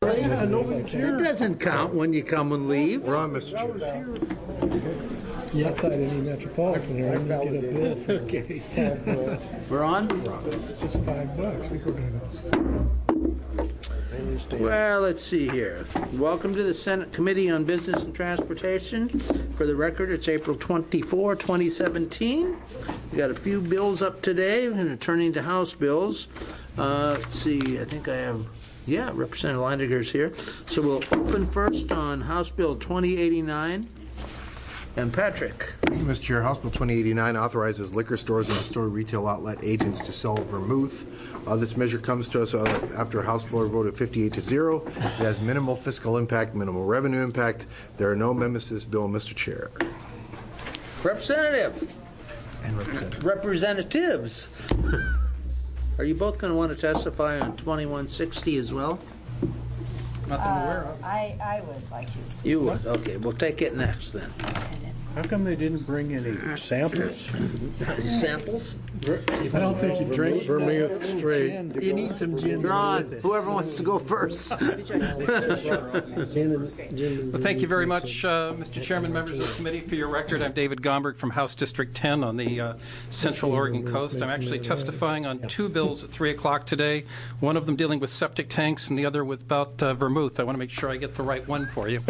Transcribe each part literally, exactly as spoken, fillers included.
Yeah, nobody's here. It doesn't count when you come and leave. We're on, Mister Chair. Yeah. Outside any metropolitan area, you get a bill for okay. five bucks. We're on? It's just five bucks. We could do Well, let's see here. Welcome to the Senate Committee on Business and Transportation. For the record, it's April twenty-fourth, twenty seventeen. We got a few bills up today, and turning to House bills. Uh, let's see, I think I have, yeah, Representative Leininger's here. So we'll open first on House Bill twenty eighty-nine. And Patrick. Thank you, Mister Chair. House Bill twenty eighty-nine authorizes liquor stores and store retail outlet agents to sell vermouth. Uh, this measure comes to us uh, after a House floor vote of fifty-eight to zero. It has minimal fiscal impact, minimal revenue impact. There are no amendments to this bill, Mister Chair. Representative. And representative. Representatives. Are you both going to want to testify on twenty-one sixty as well? Not that I'm aware of. Uh, I, I would like to. You would? Okay, we'll take it next then. How come they didn't bring any samples? Samples? I don't think you drink vermouth straight. You need some gin. Ron, whoever wants to go first. Well, thank you very much, uh, Mister Chairman, members of the committee. For your record, I'm David Gomberg from House District ten on the uh, Central Oregon coast. I'm actually testifying on two bills at three o'clock today, one of them dealing with septic tanks and the other with about uh, vermouth. I want to make sure I get the right one for you.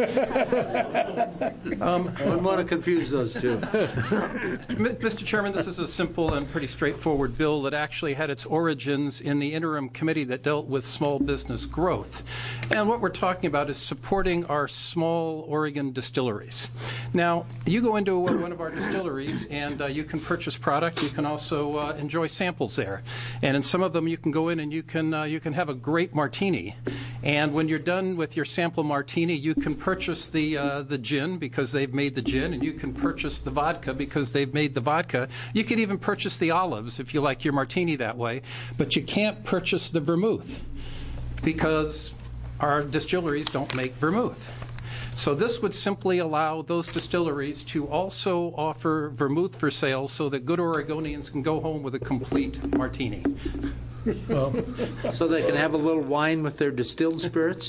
um, I wouldn't want to confuse those two. Mister Chairman, this is a simple and pretty straightforward bill that actually had its origins in the interim committee that dealt with small business growth. And what we're talking about is supporting our small Oregon distilleries. Now, you go into one of our distilleries and uh, you can purchase product. You can also uh, enjoy samples there. And in some of them, you can go in and you can uh, you can have a great martini. And when you're done with your sample martini, you can purchase the uh, the gin because they've made the gin, and you can purchase the vodka because they've made the vodka. You could even purchase the olives if you like your martini that way, but you can't purchase the vermouth because our distilleries don't make vermouth. So this would simply allow those distilleries to also offer vermouth for sale so that good Oregonians can go home with a complete martini. Well, so they can have a little wine with their distilled spirits.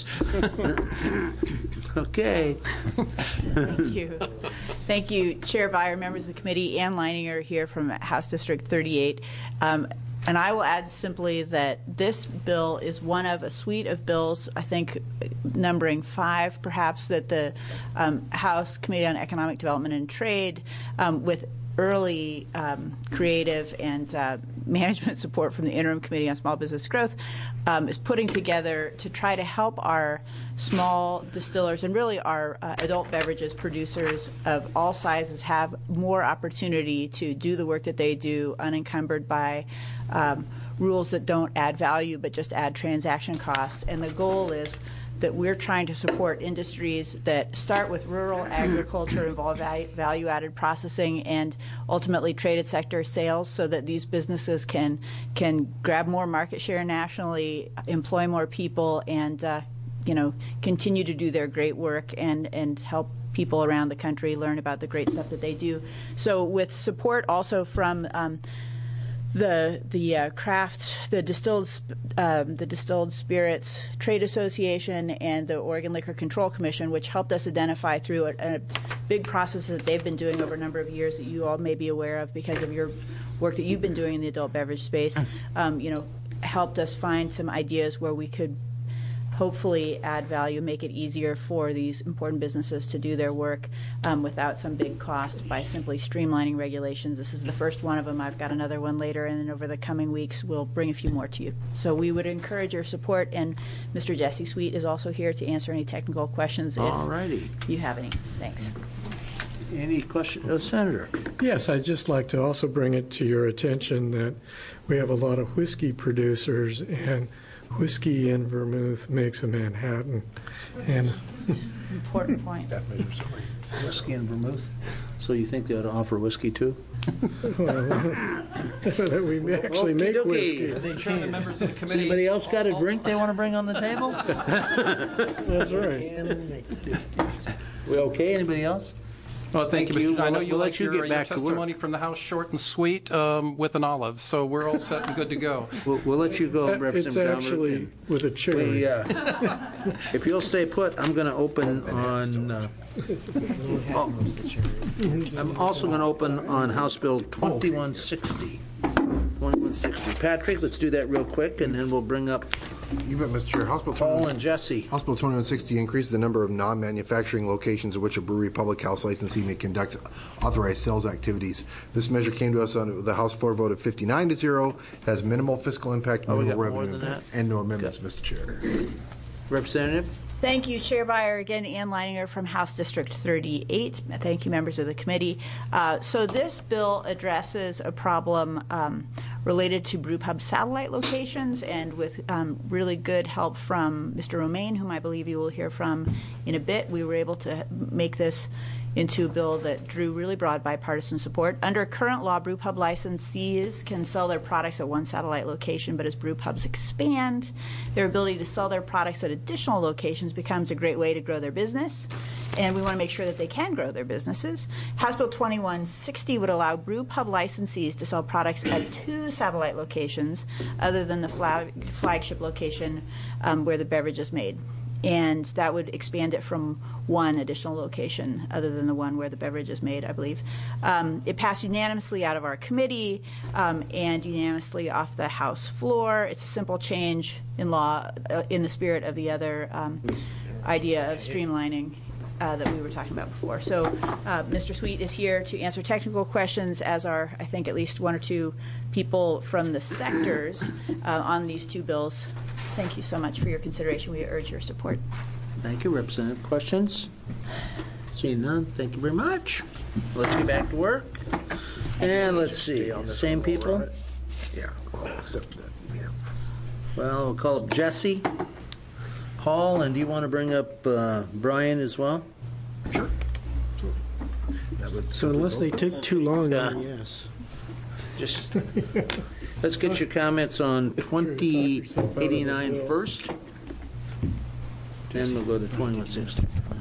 Okay. Thank you. Thank you, Chair Byer, members of the committee. Ann Leininger here from House District thirty-eight. Um, and I will add simply that this bill is one of a suite of bills, I think numbering five perhaps, that the um, House Committee on Economic Development and Trade, um, with early um, creative and uh, management support from the Interim Committee on Small Business Growth, um, is putting together to try to help our small distillers and really our uh, adult beverages producers of all sizes have more opportunity to do the work that they do unencumbered by um, rules that don't add value but just add transaction costs. And the goal is that we're trying to support industries that start with rural agriculture, involve value-added processing, and ultimately traded sector sales, so that these businesses can can grab more market share nationally, employ more people, and uh, you know continue to do their great work and and help people around the country learn about the great stuff that they do. So, with support also from Um, The the uh, craft, the distilled um, the distilled spirits trade association and the Oregon Liquor Control Commission, which helped us identify through a, a big process that they've been doing over a number of years that you all may be aware of because of your work that you've been doing in the adult beverage space. Um, you know, helped us find some ideas where we could hopefully add value, make it easier for these important businesses to do their work um, without some big cost by simply streamlining regulations. This is the first one of them. I've got another one later, and then over the coming weeks we'll bring a few more to you. So we would encourage your support, and Mister Jesse Sweet is also here to answer any technical questions All righty. if you have any. Thanks. Any questions? Oh, Senator. Yes, I'd just like to also bring it to your attention that we have a lot of whiskey producers, and whiskey and vermouth makes a Manhattan. And important point. Whiskey and vermouth. So you think they ought to offer whiskey too? Well, that we actually make whiskey. Chairman, members of the committee. Anybody else got a drink they want to bring on the table? That's right. We okay? Anybody else? Well, thank, Thank you, you. Mister I know We'll- you we'll like let you your, get your back to work. testimony from the House short and sweet um, with an olive, so we're all set and good to go. We'll, we'll let you go, It's Representative actually Dahmer. with a cherry. We, uh, if you'll stay put, I'm going to open on. Uh, oh, I'm also going to open on House Bill twenty-one sixty. twenty-one sixty. Patrick, let's do that real quick, and then we'll bring up You bet, Mister Chair. House Bill Paul twenty-one and Jesse. House Bill twenty-one sixty increases the number of non-manufacturing locations in which a brewery public house licensee may conduct authorized sales activities. This measure came to us on the House floor vote of fifty-nine to zero. It has minimal fiscal impact, Oh, we minimal got more revenue than impact, that? and no amendments, Mister Chair. Representative? Thank you, Chair Byer. Again, Ann Leininger from House District thirty-eight. Thank you, members of the committee. Uh, so this bill addresses a problem um, related to brewpub satellite locations, and with um, really good help from Mister Romaine, whom I believe you will hear from in a bit, we were able to make this into a bill that drew really broad bipartisan support. Under current law, brewpub licensees can sell their products at one satellite location, but as brewpubs expand, their ability to sell their products at additional locations becomes a great way to grow their business, and we want to make sure that they can grow their businesses. House Bill twenty-one sixty would allow brewpub licensees to sell products at two satellite locations other than the flag, flagship location um, where the beverage is made. And that would expand it from one additional location other than the one where the beverage is made, I believe. Um, it passed unanimously out of our committee um, and unanimously off the House floor. It's a simple change in law uh, in the spirit of the other um, idea of streamlining uh, that we were talking about before. So uh, Mister Sweet is here to answer technical questions, as are, I think, at least one or two people from the sectors uh, on these two bills. Thank you so much for your consideration. We urge your support. Thank you, Representative. Questions? Seeing none, thank you very much. Let's get back to work. And let's see, same people? Yeah, well, except that we have. Well, we'll call up Jesse, Paul, and do you want to bring up uh, Brian as well? Sure. That would So unless they take too long, then Yeah. yes. Just, let's get your comments on twenty eighty-nine first. Then we'll go to twenty-one sixty.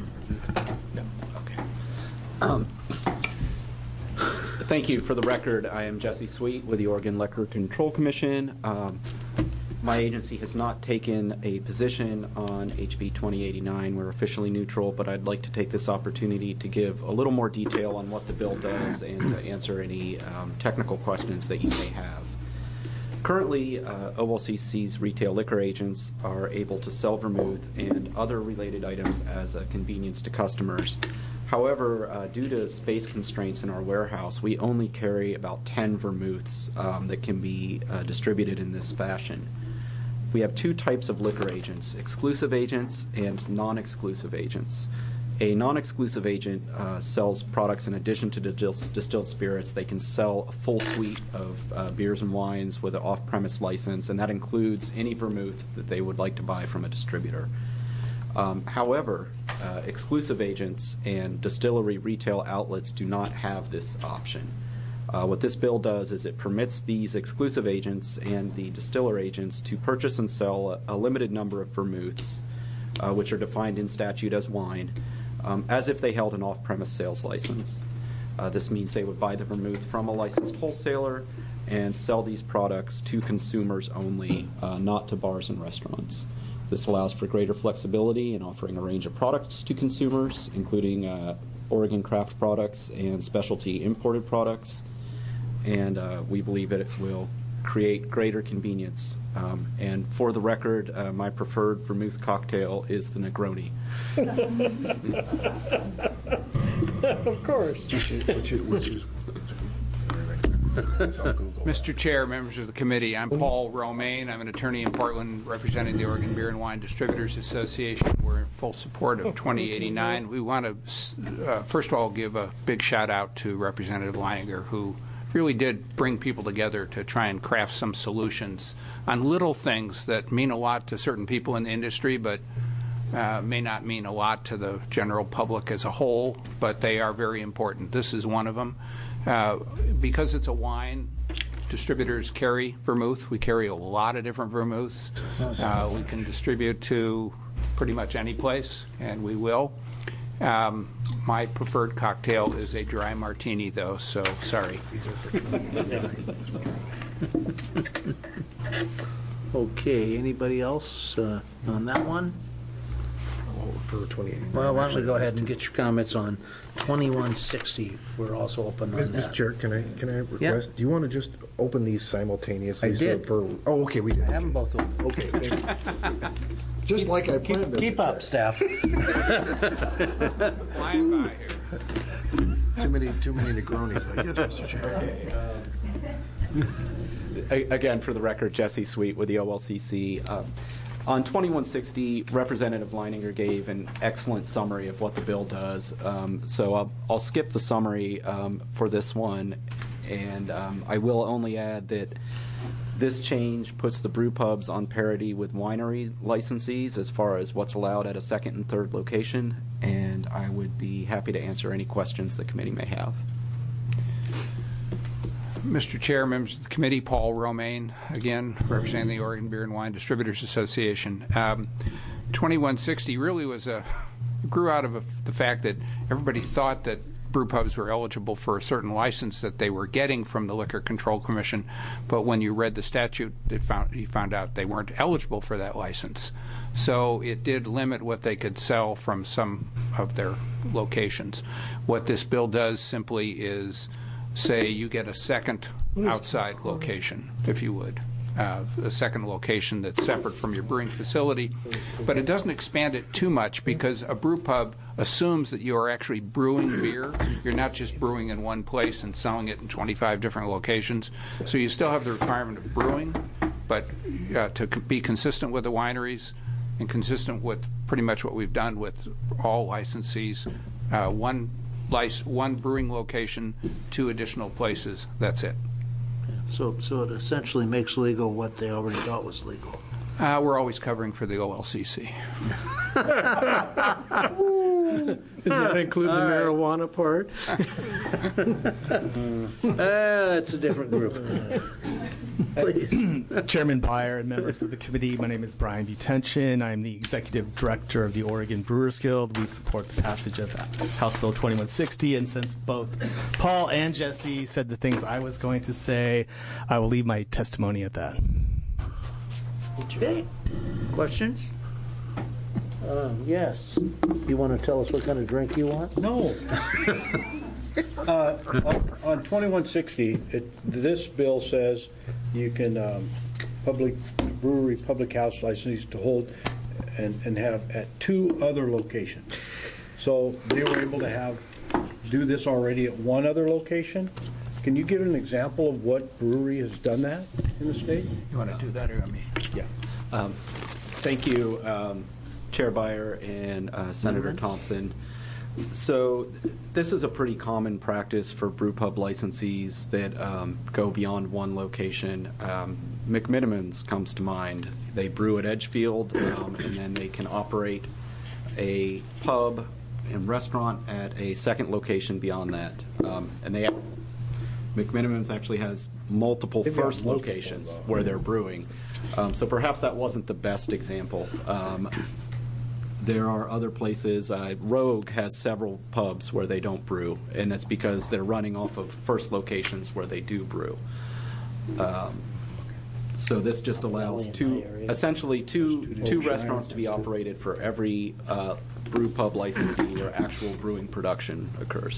Thank you. For the record, I am Jesse Sweet with the Oregon Liquor Control Commission. Um, my agency has not taken a position on H B twenty eighty-nine. We're officially neutral, but I'd like to take this opportunity to give a little more detail on what the bill does and to answer any um, technical questions that you may have. Currently, uh, O L C C's retail liquor agents are able to sell vermouth and other related items as a convenience to customers. However, uh, due to space constraints in our warehouse, we only carry about ten vermouths um, that can be uh, distributed in this fashion. We have two types of liquor agents, exclusive agents and non-exclusive agents. A non-exclusive agent uh, sells products in addition to distilled, distilled spirits. They can sell a full suite of uh, beers and wines with an off-premise license, and that includes any vermouth that they would like to buy from a distributor. Um, however, uh, exclusive agents and distillery retail outlets do not have this option. Uh, what this bill does is it permits these exclusive agents and the distiller agents to purchase and sell a, a limited number of vermouths, uh, which are defined in statute as wine, um, as if they held an off-premise sales license. Uh, this means they would buy the vermouth from a licensed wholesaler and sell these products to consumers only, uh, not to bars and restaurants. This allows for greater flexibility in offering a range of products to consumers, including uh, Oregon craft products and specialty imported products. And uh, we believe it will create greater convenience. Um, and for the record, uh, my preferred vermouth cocktail is the Negroni. Of course. Which is, which is, which is Mister Chair, members of the committee, I'm Paul Romaine. I'm an attorney in Portland representing the Oregon Beer and Wine Distributors Association. We're in full support of twenty eighty-nine. We want to, uh, first of all, give a big shout out to Representative Leininger, who really did bring people together to try and craft some solutions on little things that mean a lot to certain people in the industry, but uh, may not mean a lot to the general public as a whole, but they are very important. This is one of them. Uh, because it's a wine, distributors carry vermouth. We carry a lot of different vermouths. Uh, we can distribute to pretty much any place, and we will. Um, my preferred cocktail is a dry martini, though, so sorry. Okay, anybody else uh, on that one? For twenty eighty-nine. Well, why don't we go ahead and get your comments on twenty-one sixty? We're also open on Mister that. Chair, can I, can I request, do you want to just open these simultaneously? I so did. For, oh, okay, we did. I have them both open. Okay, thank you. Just like I planned. Mister Keep up, staff. Flying by here. Too many, too many Negronis, I guess, Mister Chair. A- Again, for the record, Jesse Sweet with the O L C C. Um, On twenty-one sixty, Representative Leininger gave an excellent summary of what the bill does. Um, so I'll, I'll skip the summary um, for this one, and um, I will only add that this change puts the brew pubs on parity with winery licensees as far as what's allowed at a second and third location, and I would be happy to answer any questions the committee may have. Mister Chair, members of the committee, Paul Romaine, again, representing the Oregon Beer and Wine Distributors Association. Um, twenty-one sixty really was a, grew out of a, the fact that everybody thought that brew pubs were eligible for a certain license that they were getting from the Liquor Control Commission, but when you read the statute, it found, you found out they weren't eligible for that license. So it did limit what they could sell from some of their locations. What this bill does simply is say you get a second outside location, if you would, uh, a second location that's separate from your brewing facility, but it doesn't expand it too much because a brew pub assumes that you are actually brewing beer. You're not just brewing in one place and selling it in twenty-five different locations. So you still have the requirement of brewing, but uh, to c- be consistent with the wineries and consistent with pretty much what we've done with all licensees, uh, one Lice, one brewing location, two additional places. That's it. So, so it essentially makes legal what they already thought was legal. Uh, we're always covering for the O L C C. Does that include the marijuana part? Uh, that's a different group. Please. Chairman Byer and members of the committee, my name is Brian Butension. I'm the executive director of the Oregon Brewers Guild. We support the passage of House Bill twenty-one sixty, and since both Paul and Jesse said the things I was going to say, I will leave my testimony at that. Okay. Questions? Uh, yes. You want to tell us what kind of drink you want? No. uh, on, on twenty-one sixty, it, this bill says you can um, public brewery, public house license to hold and, and have at two other locations. So they were able to have do this already at one other location. Can you give an example of what brewery has done that in the state? You want to do that or me? Yeah. Um, thank you, um, Chair Byer and uh, Senator Thompson. So th- this is a pretty common practice for brew pub licensees that um, go beyond one location. Um, McMinimans comes to mind. They brew at Edgefield, um, and then they can operate a pub and restaurant at a second location beyond that. Um, and they McMinimans actually has multiple They've got first multiple, locations though. where they're brewing. Um, so perhaps that wasn't the best example. Um, there are other places. Uh, Rogue has several pubs where they don't brew, and it's because they're running off of first locations where they do brew. Um, so this just allows two, essentially two, two restaurants to be operated for every uh, brew pub licensee where actual brewing production occurs.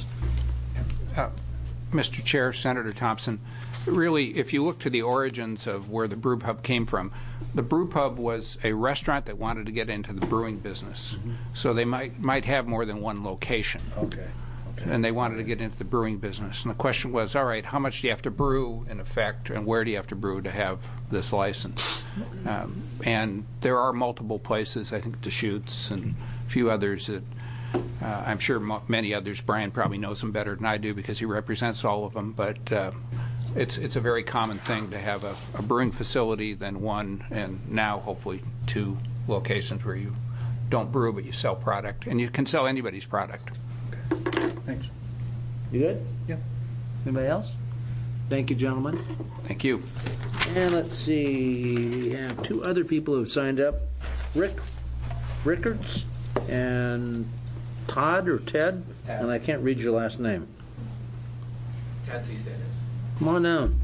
Uh, Mister Chair, Senator Thompson, really, if you look to the origins of where the brew pub came from, the brew pub was a restaurant that wanted to get into the brewing business. Mm-hmm. So they might might have more than one location. Okay. Okay. And they wanted to get into the brewing business. And the question was, all right, how much do you have to brew, in effect, and where do you have to brew to have this license? Um, and there are multiple places, I think Deschutes and a few others that Uh, I'm sure mo- many others, Brian probably knows them better than I do because he represents all of them, but uh, it's it's a very common thing to have a, a brewing facility, then one, and now hopefully two locations where you don't brew but you sell product, and you can sell anybody's product. Okay. Thanks. You good? Yeah. Anybody else? Thank you, gentlemen. Thank you. And let's see, we have two other people who've signed up. Rick Rickards and Todd or Ted? Ted. And I can't read your last name. Ted Seastead. Come on down.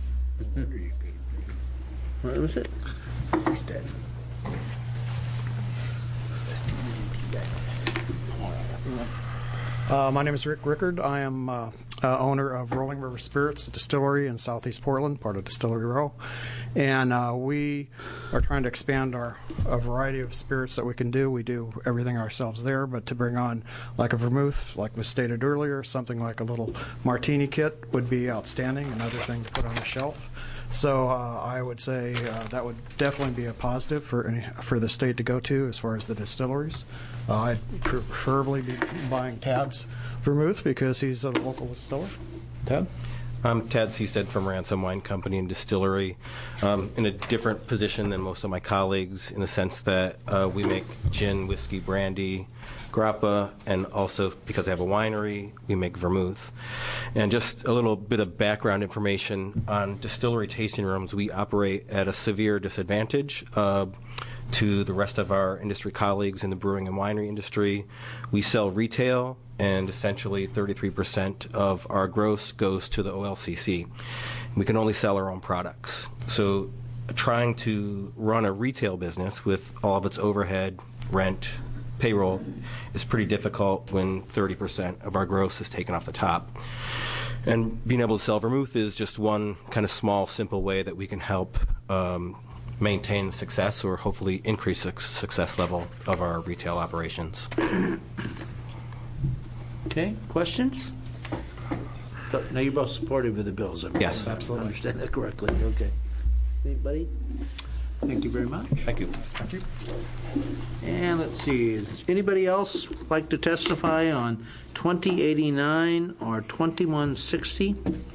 What was it? Seastead. Uh, my name is Rick Rickard. I am uh, uh, owner of Rolling River Spirits Distillery in Southeast Portland, part of Distillery Row. And uh, we are trying to expand our a variety of spirits that we can do. We do everything ourselves there, but to bring on like a vermouth, like was stated earlier, something like a little martini kit would be outstanding, another thing to put on the shelf. So uh, I would say uh, that would definitely be a positive for any, for the state to go to as far as the distilleries. Uh, I'd preferably be buying Tad's vermouth because he's a local distiller. Tad? I'm Tad Seastead from Ransom Wine Company and Distillery, um, in a different position than most of my colleagues in the sense that uh, we make gin, whiskey, brandy, grappa, and also because I have a winery, we make vermouth. And just a little bit of background information on distillery tasting rooms. We operate at a severe disadvantage uh, to the rest of our industry colleagues in the brewing and winery industry. We sell retail, and essentially thirty-three percent of our gross goes to the O L C C. We can only sell our own products. So trying to run a retail business with all of its overhead, rent, payroll is pretty difficult when thirty percent of our gross is taken off the top. And being able to sell vermouth is just one kind of small, simple way that we can help um, maintain success or hopefully increase the success level of our retail operations. Okay, questions? Now, you're both supportive of the bills. Yes, absolutely. I understand that correctly. Okay. Anybody? Thank you very much. Thank you. Thank you. And let's see, is anybody else like to testify on twenty eighty-nine or twenty-one sixty?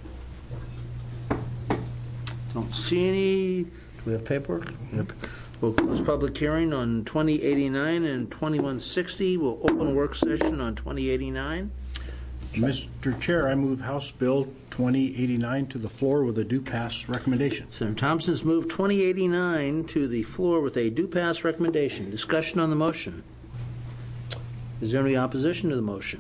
Don't see any. Do we have paperwork? Yep. We'll close public hearing on twenty eighty-nine and twenty-one sixty. We'll open a work session on twenty eighty-nine. Mister Chair, I move House Bill twenty eighty-nine to the floor with a due pass recommendation. Senator Thompson's moved twenty eighty-nine to the floor with a due pass recommendation. Discussion on the motion. Is there any opposition to the motion?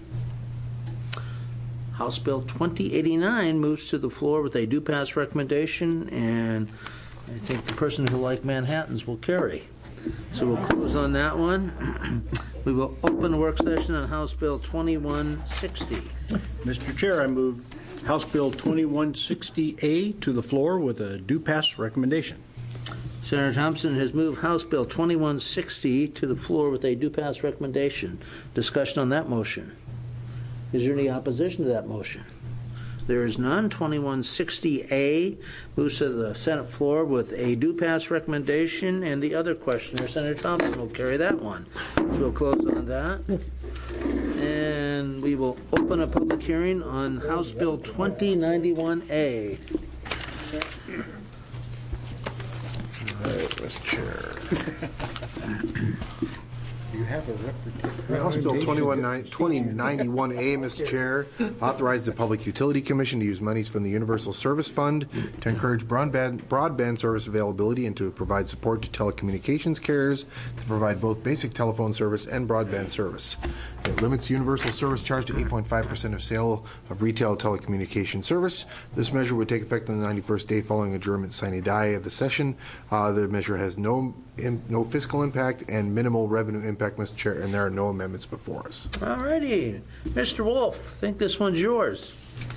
House Bill twenty eighty-nine moves to the floor with a due pass recommendation, and I think the person who likes Manhattans will carry. So we'll close on that one. We will open the work session on House Bill twenty-one sixty. Mister Chair, I move House Bill twenty-one sixty A to the floor with a due pass recommendation. Senator Thompson has moved House Bill twenty-one sixty to the floor with a due pass recommendation. Discussion on that motion. Is there any opposition to that motion? There is none. twenty-one sixty A moves to the Senate floor with a due pass recommendation, and the other questioner, Senator Thompson, will carry that one. So we'll close on that. And we will open a public hearing on House Bill twenty ninety-one A. All right, Mister Chair. You have a representative. House Bill twenty ninety-one A, Mister Chair, authorizes the Public Utility Commission to use monies from the Universal Service Fund to encourage broadband, broadband service availability and to provide support to telecommunications carriers to provide both basic telephone service and broadband service. It limits universal service charge to eight point five percent of sale of retail telecommunication service. This measure would take effect on the ninety-first day following adjournment sine die of the session. Uh, the measure has no in, no fiscal impact and minimal revenue impact, Mister Chair, and there are no amendments before us. All righty. Mister Wolf, I think this one's yours.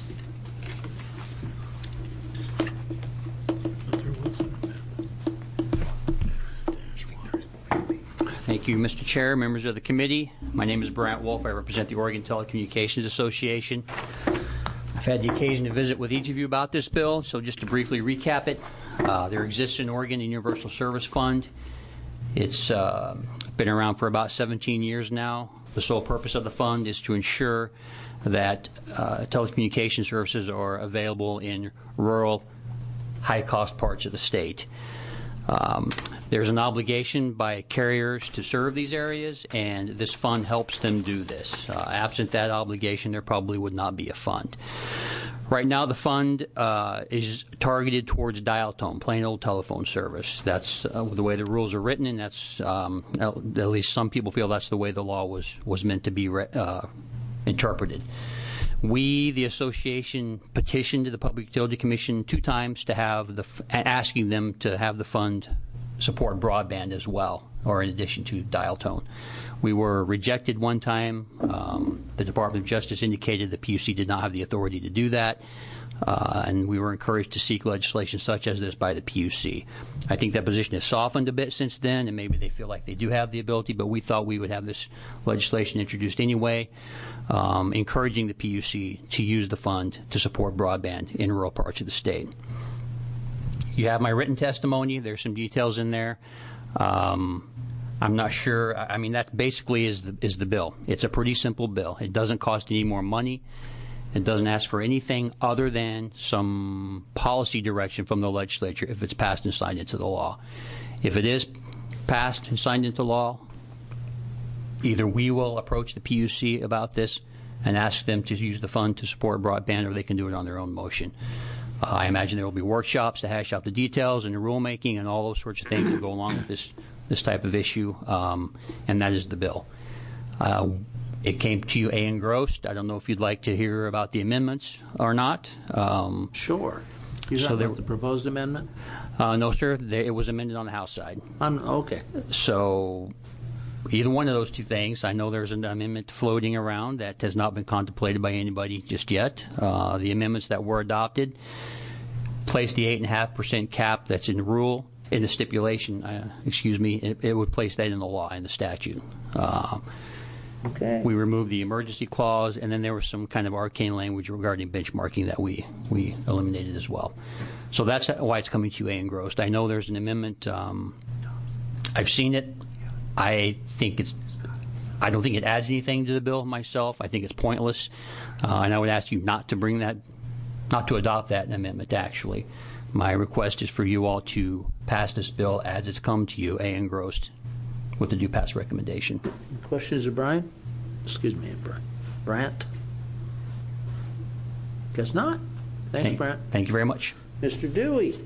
Thank you, Mister Chair, members of the committee. My name is Brant Wolf. I represent the Oregon Telecommunications Association. I've had the occasion to visit with each of you about this bill, so just to briefly recap it, uh, there exists in Oregon a Universal Service Fund. It's uh, been around for about seventeen years now. The sole purpose of the fund is to ensure that uh, telecommunication services are available in rural, high-cost parts of the state. Um, there's an obligation by carriers to serve these areas, and this fund helps them do this. Uh, absent that obligation, there probably would not be a fund. Right now, the fund uh, is targeted towards dial tone, plain old telephone service. That's uh, the way the rules are written, and that's um, at least some people feel that's the way the law was was meant to be re- uh, interpreted. We, the association, petitioned the Public Utility Commission two times to have the f- asking them to have the fund support broadband as well, or in addition to dial tone. We were rejected one time. Um, the Department of Justice indicated the P U C did not have the authority to do that, uh, and we were encouraged to seek legislation such as this by the P U C. I think that position has softened a bit since then, and maybe they feel like they do have the ability, but we thought we would have this legislation introduced anyway, um, encouraging the P U C to use the fund to support broadband in rural parts of the state. You have my written testimony. There's some details in there. Um, I'm not sure. I mean, that basically is the, is the bill. It's a pretty simple bill. It doesn't cost any more money. It doesn't ask for anything other than some policy direction from the legislature if it's passed and signed into the law. If it is passed and signed into law, either we will approach the P U C about this and ask them to use the fund to support broadband, or they can do it on their own motion. Uh, I imagine there will be workshops to hash out the details and the rulemaking and all those sorts of things that go along with this this type of issue, um, and that is the bill. Uh, it came to you A, engrossed. I don't know if you'd like to hear about the amendments or not. Um, sure. You so talking there, about the proposed amendment? Uh, no, sir. There, it was amended on the House side. Um, okay. So either one of those two things. I know there's an amendment floating around that has not been contemplated by anybody just yet. Uh, the amendments that were adopted place the eight point five percent cap that's in the rule, in the stipulation, uh, excuse me, it, it would place that in the law, in the statute. Uh, okay. We removed the emergency clause, and then there was some kind of arcane language regarding benchmarking that we, we eliminated as well. So that's why it's coming to you A, engrossed. I know there's an amendment. Um, I've seen it. I think it's. I don't think it adds anything to the bill myself. I think it's pointless, uh, and I would ask you not to bring that, not to adopt that amendment. Actually, my request is for you all to pass this bill as it's come to you, A, engrossed, with the do pass recommendation. Questions of Brian? Excuse me, Brian. Brant? Guess not. Thanks, Thank, Brant. thank you very much. Mister Dewey.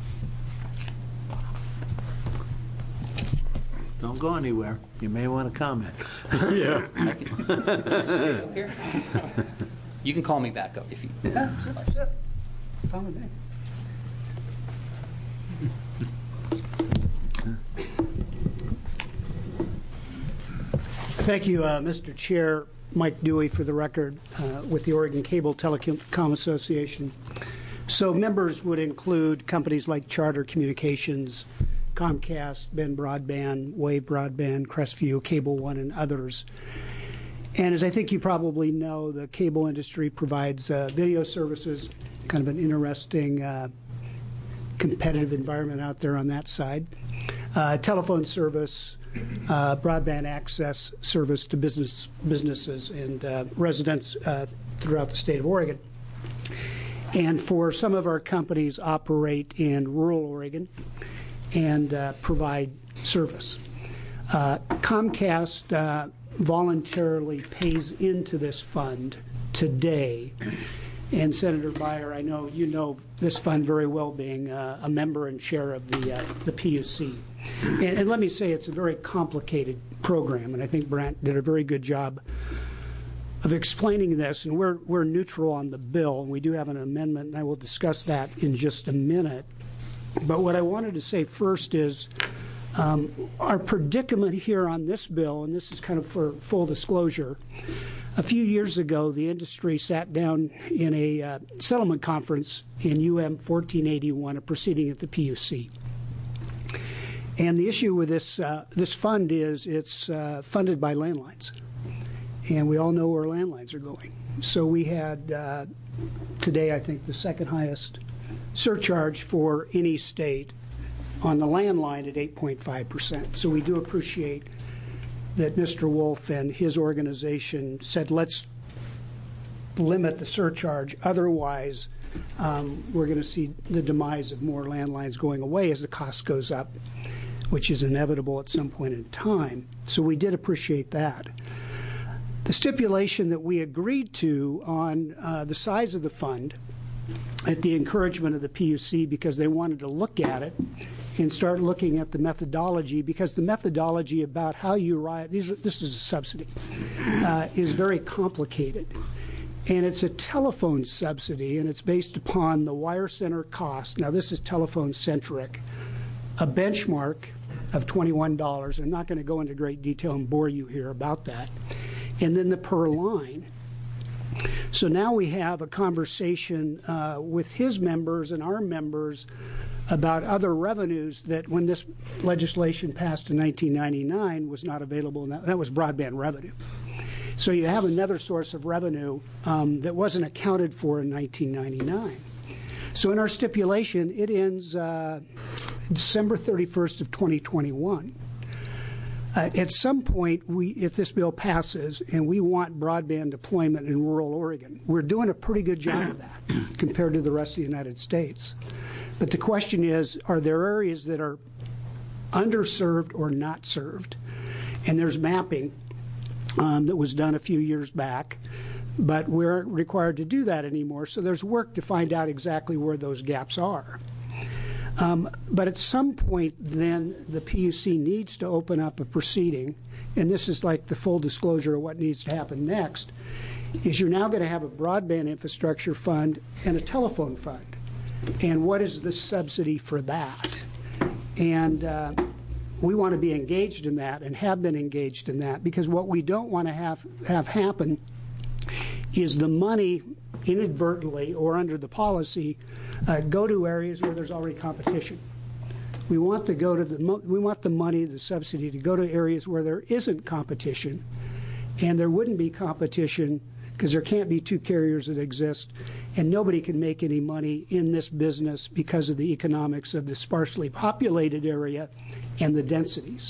Don't go anywhere. You may want to comment. Yeah. You can call me back up if you. Yeah, sure. Fine with me. Thank you, uh, Mister Chair. Mike Dewey, for the record, uh, with the Oregon Cable Telecom Association. So members would include companies like Charter Communications, Comcast, Bend Broadband, Wave Broadband, Crestview, Cable One, and others. And as I think you probably know, the cable industry provides uh, video services, kind of an interesting uh, competitive environment out there on that side. Uh, telephone service, uh, broadband access service to business businesses and uh, residents uh, throughout the state of Oregon. And for some of our companies operate in rural Oregon and uh, provide service. Uh, Comcast uh, voluntarily pays into this fund today. And Senator Beyer, I know you know this fund very well, being uh, a member and chair of the uh, the P U C. And, and let me say, it's a very complicated program, and I think Brant did a very good job of explaining this. And we're we're neutral on the bill, and we do have an amendment, and I will discuss that in just a minute. But what I wanted to say first is um, our predicament here on this bill, and this is kind of for full disclosure. A few years ago, the industry sat down in a uh, settlement conference in U M fourteen eighty-one, a proceeding at the P U C. And the issue with this uh, this fund is it's uh, funded by landlines. And we all know where landlines are going. So we had uh, today, I think, the second highest surcharge for any state on the landline at eight point five percent. So we do appreciate that Mister Wolf and his organization said, let's limit the surcharge. Otherwise, um, we're going to see the demise of more landlines going away as the cost goes up, which is inevitable at some point in time. So we did appreciate that. The stipulation that we agreed to on uh, the size of the fund at the encouragement of the P U C because they wanted to look at it and start looking at the methodology, because the methodology about how you write, these are, this is a subsidy, uh, is very complicated. And it's a telephone subsidy, and it's based upon the wire center cost. Now, this is telephone-centric. A benchmark of twenty-one dollars. I'm not going to go into great detail and bore you here about that. And then the per line. So now we have a conversation uh, with his members and our members about other revenues that when this legislation passed in nineteen ninety-nine was not available. And that, that was broadband revenue. So you have another source of revenue um, that wasn't accounted for in nineteen ninety-nine. So in our stipulation, it ends uh, December thirty-first of twenty twenty-one. Uh, at some point, we, if this bill passes and we want broadband deployment in rural Oregon, we're doing a pretty good job of that compared to the rest of the United States. But the question is, are there areas that are underserved or not served? And there's mapping um, that was done a few years back, but we aren't required to do that anymore. So there's work to find out exactly where those gaps are. Um, but at some point, then, the P U C needs to open up a proceeding, and this is like the full disclosure of what needs to happen next, is you're now going to have a broadband infrastructure fund and a telephone fund. And what is the subsidy for that? And uh, we want to be engaged in that and have been engaged in that, because what we don't want to have, have happen is the money inadvertently or under the policy uh, go to areas where there's already competition. We want to go to the we want the money, the subsidy, to go to areas where there isn't competition, and there wouldn't be competition because there can't be two carriers that exist, and nobody can make any money in this business because of the economics of the sparsely populated area and the densities.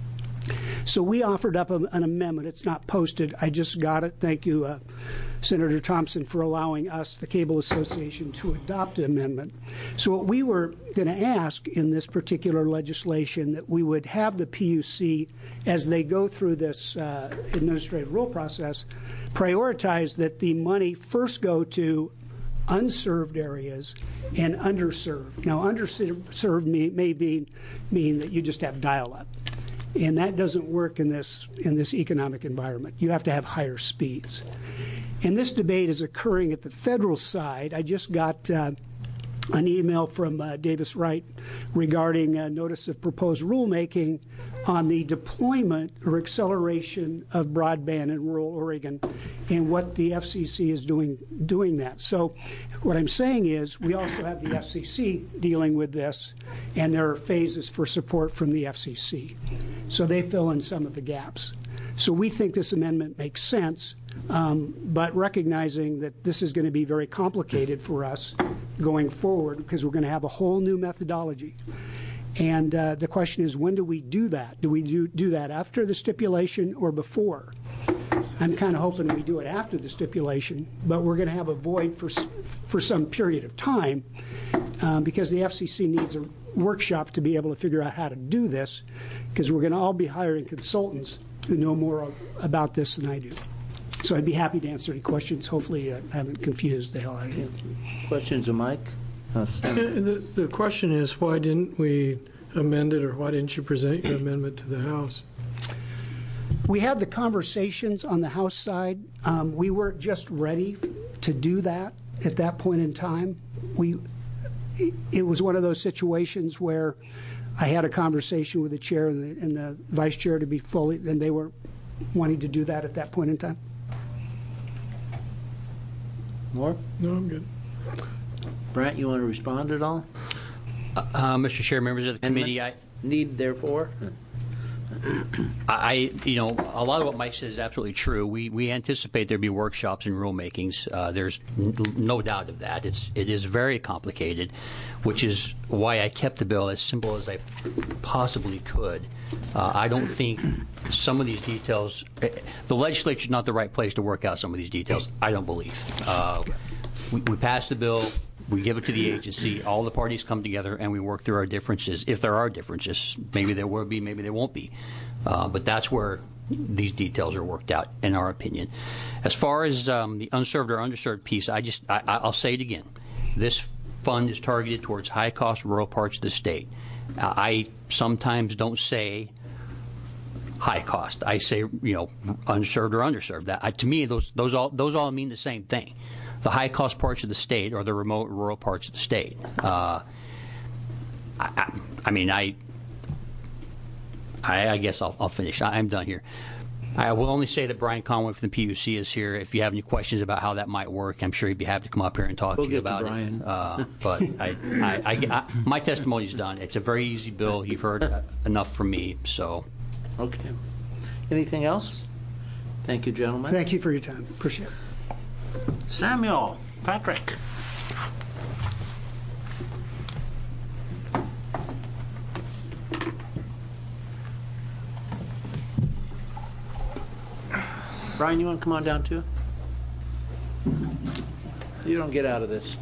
So we offered up a, an amendment. It's not posted. I just got it. Thank you, uh, Senator Thompson, for allowing us, the Cable Association, to adopt an amendment. So what we were going to ask in this particular legislation, that we would have the P U C, as they go through this uh, administrative rule process, prioritize that the money first go to unserved areas and underserved. Now, underserved may, may be, mean that you just have dial-up. And that doesn't work in this in this economic environment. You have to have higher speeds. And this debate is occurring at the federal side. I just got uh, an email from uh, Davis Wright regarding a notice of proposed rulemaking on the deployment or acceleration of broadband in rural Oregon and what the F C C is doing doing that. So what I'm saying is we also have the F C C dealing with this, and there are phases for support from the F C C. So they fill in some of the gaps. So we think this amendment makes sense, um, but recognizing that this is going to be very complicated for us going forward because we're going to have a whole new methodology. And uh, the question is, when do we do that? Do we do, do that after the stipulation or before? I'm kind of hoping we do it after the stipulation, but we're going to have a void for for some period of time um, because the F C C needs a workshop to be able to figure out how to do this, because we're going to all be hiring consultants who know more about this than I do. So I'd be happy to answer any questions. Hopefully I haven't confused the hell out of you. Questions of Mike? The, the question is, why didn't we amend it, or why didn't you present your amendment to the House? We had the conversations on the House side. Um, we weren't just ready to do that at that point in time. We, it, it was one of those situations where I had a conversation with the chair and the, and the vice chair to be fully, and they were wanting to do that at that point in time. More? No, I'm good. Brant, you want to respond at all? Uh, uh, Mister Chair, members of the committee, I need, therefore? I, you know, a lot of what Mike says is absolutely true. We we anticipate there'll be workshops and rulemakings. Uh, there's n- no doubt of that. It's it is very complicated, which is why I kept the bill as simple as I possibly could. Uh, I don't think some of these details, uh, the legislature is not the right place to work out some of these details. I don't believe. Uh, we, we passed the bill. We give it to the agency, all the parties come together, and we work through our differences. If there are differences, maybe there will be, maybe there won't be. Uh, but that's where these details are worked out, in our opinion. As far as um, the unserved or underserved piece, I just, I, I'll say it again. This fund is targeted towards high-cost rural parts of the state. Uh, I sometimes don't say high cost. I say, you know, unserved or underserved. That, uh, to me, those those all those all mean the same thing. The high-cost parts of the state or the remote rural parts of the state. Uh, I, I, I mean, I, I, I guess I'll, I'll finish. I, I'm done here. I will only say that Brian Conway from the P U C is here. If you have any questions about how that might work, I'm sure he'd be happy to come up here and talk We'll to you get to about Brian. it. Uh, but I, I, I, I, my testimony's done. It's a very easy bill. You've heard uh, enough from me. So, Okay. Anything else? Thank you, gentlemen. Thank you for your time. Appreciate it. Samuel, Patrick. Brian, you want to come on down too? You don't get out of this.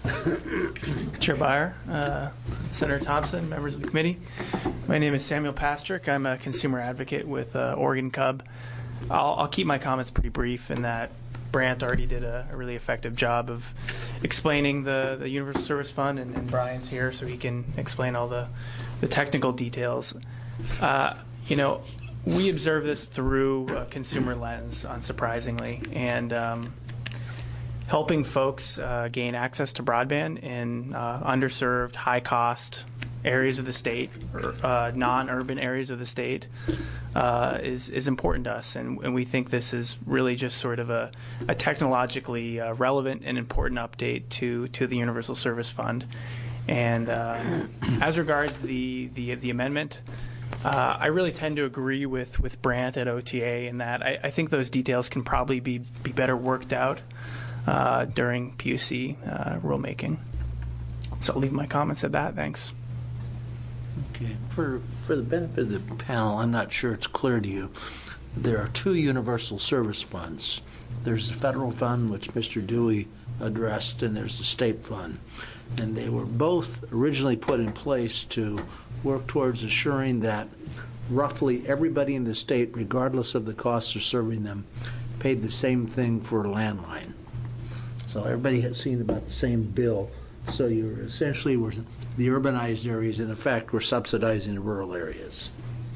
Chair Byer, uh, Senator Thompson, members of the committee. My name is Samuel Pastrick. I'm a consumer advocate with uh, Oregon Cub. I'll, I'll keep my comments pretty brief in that Brant already did a, a really effective job of explaining the, the Universal Service Fund, and, and Brian's here so he can explain all the, the technical details. Uh, you know, we observe this through a consumer lens, unsurprisingly, and um, helping folks uh, gain access to broadband in uh, underserved, high-cost areas of the state, or uh, non-urban areas of the state, uh, is is important to us, and, and we think this is really just sort of a, a technologically uh, relevant and important update to to the Universal Service Fund. And uh, as regards the the, the amendment, uh, I really tend to agree with with Brant at O T A in that I, I think those details can probably be be better worked out Uh, during P U C uh, rulemaking. So I'll leave my comments at that. Thanks. Okay. For for the benefit of the panel, I'm not sure it's clear to you. There are two universal service funds. There's the federal fund, which Mister Dewey addressed, and there's the state fund. And they were both originally put in place to work towards assuring that roughly everybody in the state, regardless of the costs of serving them, paid the same thing for a landline. So everybody had seen about the same bill. So you're essentially, were the urbanized areas, in effect, were subsidizing the rural areas.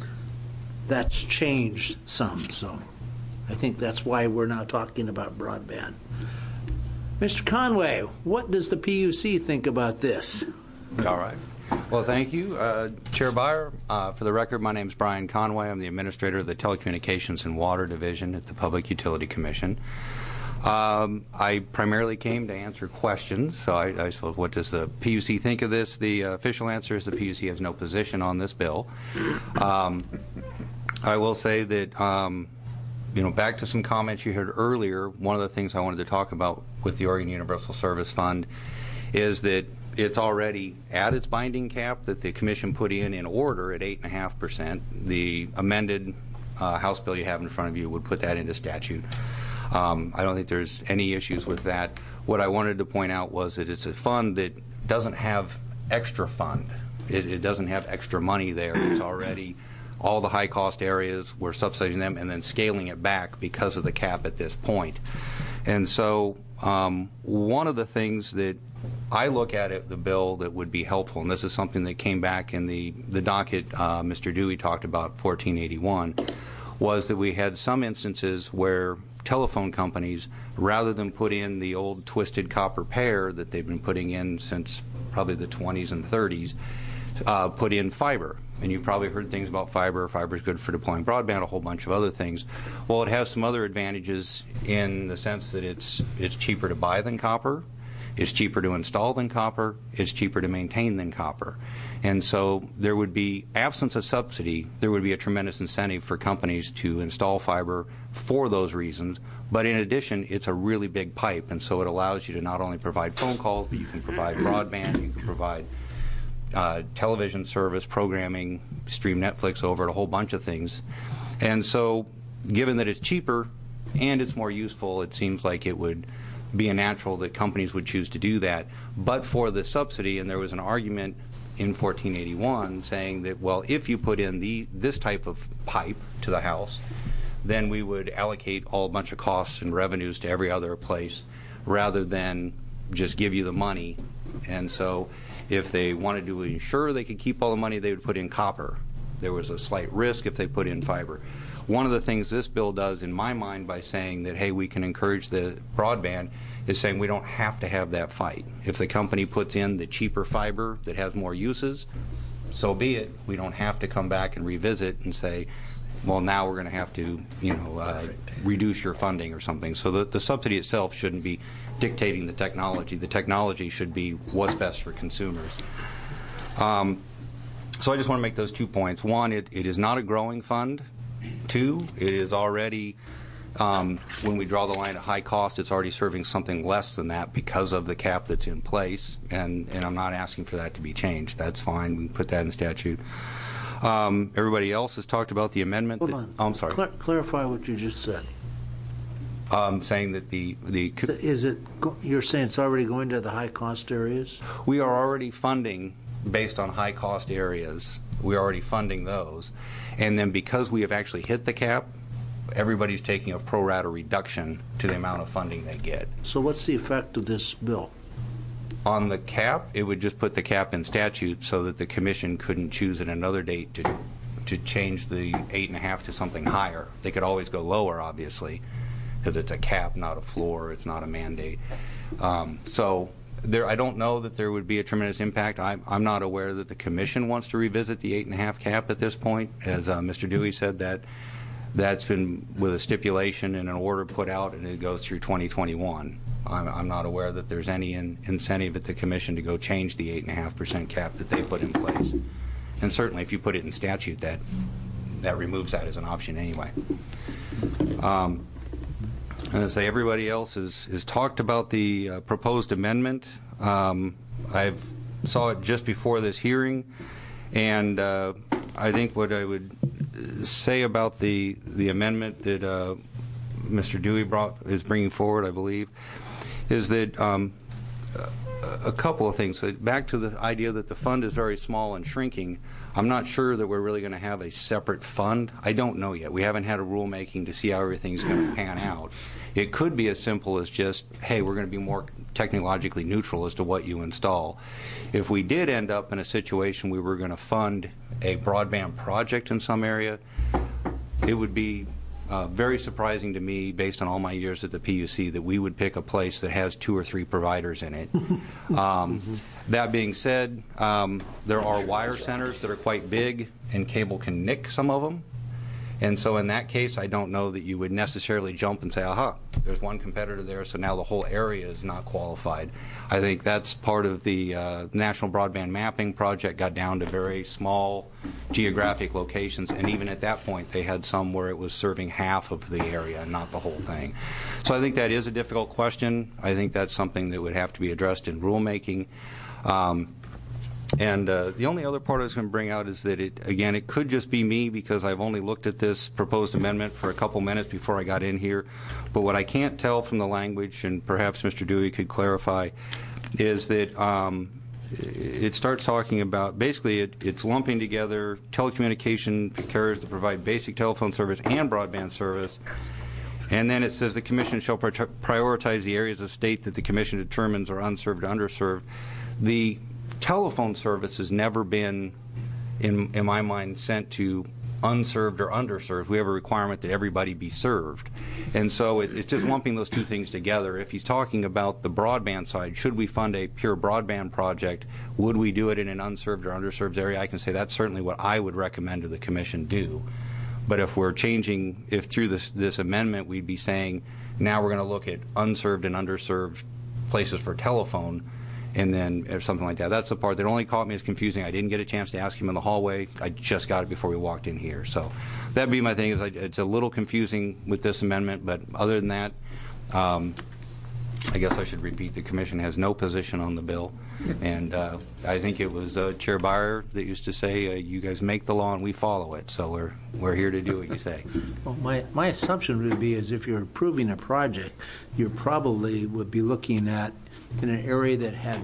That's changed some, so I think that's why we're now talking about broadband. Mister Conway, what does the P U C think about this? All right. Well, thank you. Uh, Chair Byer, uh, for the record, my name is Brian Conway. I'm the administrator of the Telecommunications and Water Division at the Public Utility Commission. Um, I primarily came to answer questions, so I, I suppose, what does the P U C think of this? The uh, official answer is the P U C has no position on this bill. Um, I will say that, um, you know, back to some comments you heard earlier, one of the things I wanted to talk about with the Oregon Universal Service Fund is that it's already at its binding cap that the Commission put in in order at eight point five percent. The amended uh, House bill you have in front of you would put that into statute. Um, I don't think there's any issues with that. What I wanted to point out was that it's a fund that doesn't have extra fund. It, it doesn't have extra money there. It's already all the high-cost areas. We're subsidizing them and then scaling it back because of the cap at this point. And so um, one of the things that I look at it, the bill that would be helpful, and this is something that came back in the, the docket uh, Mister Dewey talked about, fourteen eighty-one, was that we had some instances where telephone companies, rather than put in the old twisted copper pair that they've been putting in since probably the twenties and thirties, uh, put in fiber. And you've probably heard things about fiber. Fiber is good for deploying broadband, a whole bunch of other things. Well, it has some other advantages in the sense that it's it's cheaper to buy than copper, it's cheaper to install than copper, it's cheaper to maintain than copper. And so there would be, absence of subsidy, there would be a tremendous incentive for companies to install fiber for those reasons. But in addition, it's a really big pipe, and so it allows you to not only provide phone calls, but you can provide broadband, you can provide uh, television service, programming, stream Netflix over it, a whole bunch of things. And so given that it's cheaper and it's more useful, it seems like it would be a natural that companies would choose to do that. But for the subsidy, and there was an argument in fourteen eighty-one saying that, well, if you put in the this type of pipe to the house, then we would allocate all a bunch of costs and revenues to every other place rather than just give you the money. And so if they wanted to ensure they could keep all the money, they would put in copper. There was a slight risk if they put in fiber. One of the things this bill does, in my mind, by saying that, hey, we can encourage the broadband, is saying we don't have to have that fight. If the company puts in the cheaper fiber that has more uses, so be it. We don't have to come back and revisit and say, well, now we're going to have to, you know, uh, reduce your funding or something. So the, the subsidy itself shouldn't be dictating the technology. The technology should be what's best for consumers. Um, so I just want to make those two points. One, it, it is not a growing fund. Two, it is already, um, when we draw the line at high cost, it's already serving something less than that because of the cap that's in place, and, and I'm not asking for that to be changed. That's fine. We can put that in statute. Um, everybody else has talked about the amendment. Hold that, on. Oh, I'm sorry. Cla- clarify what you just said. Um, saying that the, the... Is it, go- you're saying it's already going to the high-cost areas? We are already funding based on high-cost areas. We're already funding those. And then because we have actually hit the cap, everybody's taking a pro rata reduction to the amount of funding they get. So what's the effect of this bill? On the cap, it would just put the cap in statute so that the commission couldn't choose at another date to to change the eight and a half to something higher. They could always go lower, obviously, because it's a cap, not a floor. It's not a mandate. Um, so there, I don't know that there would be a tremendous impact. I'm, I'm not aware that the commission wants to revisit the eight and a half cap at this point. As uh, Mister Dewey said, that that's been with a stipulation and an order put out, and it goes through twenty twenty-one. I'm, I'm not aware that there's any in, incentive at the commission to go change the eight and a half percent cap that they put in place. And certainly, if you put it in statute, that that removes that as an option anyway. Um, and I say everybody else has, has talked about the uh, proposed amendment. Um, I've saw it just before this hearing, and uh, I think what I would say about the the amendment that uh, Mister Dewey brought is bringing forward, I believe, is that um, a couple of things. Back to the idea that the fund is very small and shrinking, I'm not sure that we're really going to have a separate fund. I don't know yet. We haven't had a rulemaking to see how everything's going to pan out. It could be as simple as just, hey, we're going to be more technologically neutral as to what you install. If we did end up in a situation we were going to fund a broadband project in some area, it would be Uh, very surprising to me, based on all my years at the P U C, that we would pick a place that has two or three providers in it. um, that being said, um, there are wire centers that are quite big, and cable can nick some of them. And so in that case, I don't know that you would necessarily jump and say, aha, there's one competitor there, so now the whole area is not qualified. I think that's part of the uh, National Broadband Mapping Project, got down to very small geographic locations, and even at that point, they had some where it was serving half of the area, not the whole thing. So I think that is a difficult question. I think that's something that would have to be addressed in rulemaking. Um, And uh, the only other part I was going to bring out is that, it, again, it could just be me because I've only looked at this proposed amendment for a couple minutes before I got in here. But what I can't tell from the language, and perhaps Mister Dewey could clarify, is that um, it starts talking about, basically it, it's lumping together telecommunication carriers that provide basic telephone service and broadband service. And then it says the Commission shall prioritize the areas of state that the Commission determines are unserved or underserved. The telephone service has never been, in, in my mind, sent to unserved or underserved. We have a requirement that everybody be served. And so it, it's just lumping those two things together. If he's talking about the broadband side, should we fund a pure broadband project? Would we do it in an unserved or underserved area? I can say that's certainly what I would recommend to the Commission do. But if we're changing, if through this, this amendment we'd be saying, now we're going to look at unserved and underserved places for telephone, and then or something like that. That's the part that only caught me as confusing. I didn't get a chance to ask him in the hallway. I just got it before we walked in here. So that'd be my thing. Is I, it's a little confusing with this amendment, but other than that, um, I guess I should repeat, the Commission has no position on the bill. And uh, I think it was uh, Chair Beyer that used to say, uh, you guys make the law and we follow it. So we're we're here to do what you say. Well, my, my assumption would be is if you're approving a project, you probably would be looking at in an area that had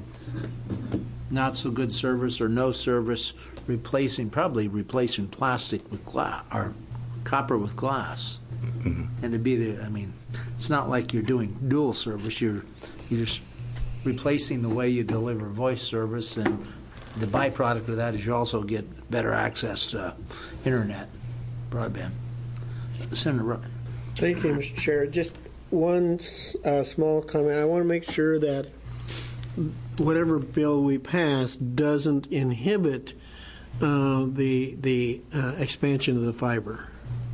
not so good service or no service, replacing, probably replacing plastic with glass or copper with glass. Mm-hmm. And to be the, I mean, it's not like you're doing dual service. You're you're just replacing the way you deliver voice service, and the byproduct of that is you also get better access to internet, broadband. Senator Rutland. Thank you, Mister Chair. Just one uh, small comment. I want to make sure that whatever bill we pass doesn't inhibit uh, the the uh, expansion of the fiber.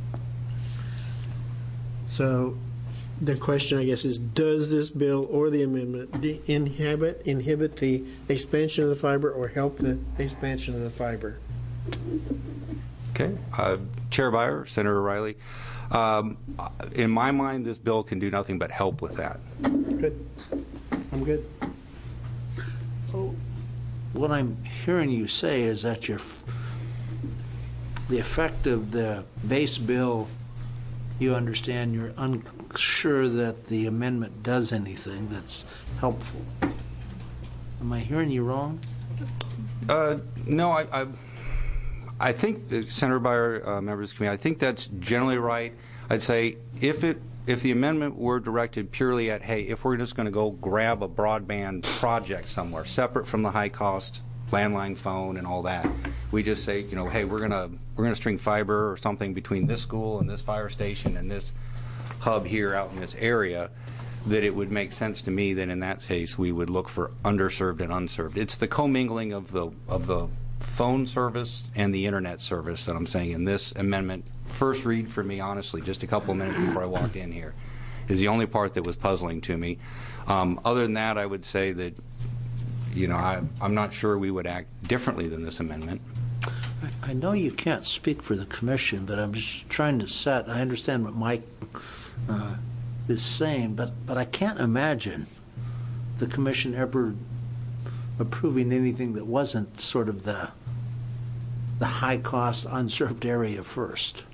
So the question, I guess, is does this bill or the amendment de- inhibit inhibit the expansion of the fiber or help the expansion of the fiber? Okay. Uh, Chair Byer, Senator Riley, um, in my mind, this bill can do nothing but help with that. Good. I'm good. Oh, what I'm hearing you say is that your the effect of the base bill, you understand you're unsure that the amendment does anything that's helpful. Am I hearing you wrong? Uh, no, I, I, I think, uh, Senator Byer, uh, members of the committee, I think that's generally right. I'd say if it if the amendment were directed purely at, hey, if we're just going to go grab a broadband project somewhere separate from the high-cost landline phone and all that, we just say, you know, hey, we're gonna we're gonna string fiber or something between this school and this fire station and this hub here out in this area, that it would make sense to me that in that case we would look for underserved and unserved. It's the commingling of the of the phone service and the internet service that I'm saying in this amendment. First read for me, honestly, just a couple of minutes before I walked in here, is the only part that was puzzling to me. Um, other than that, I would say that, you know, I, I'm not sure we would act differently than this amendment. I, I know you can't speak for the commission, but I'm just trying to set, I understand what Mike uh, is saying, but, but I can't imagine the commission ever approving anything that wasn't sort of the the high-cost, unserved area first.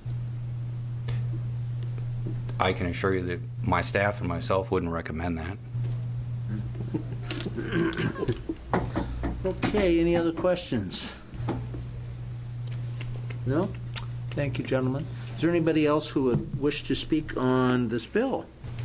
I can assure you that my staff and myself wouldn't recommend that. Okay, any other questions? No? Thank you, gentlemen. Is there anybody else who would wish to speak on this bill?